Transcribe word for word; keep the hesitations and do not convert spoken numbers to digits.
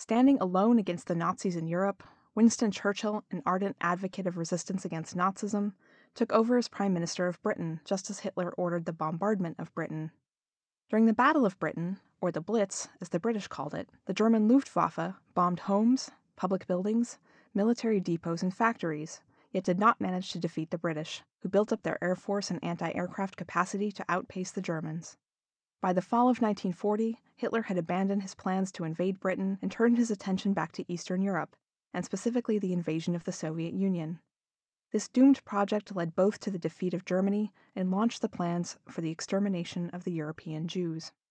Standing alone against the Nazis in Europe, Winston Churchill, an ardent advocate of resistance against Nazism, took over as Prime Minister of Britain just as Hitler ordered the bombardment of Britain. During the Battle of Britain, or the Blitz, as the British called it, the German Luftwaffe bombed homes, public buildings, military depots, and factories, yet did not manage to defeat the British, who built up their air force and anti-aircraft capacity to outpace the Germans. By the fall of nineteen forty, Hitler had abandoned his plans to invade Britain and turned his attention back to Eastern Europe, and specifically the invasion of the Soviet Union. This doomed project led both to the defeat of Germany and launched the plans for the extermination of the European Jews.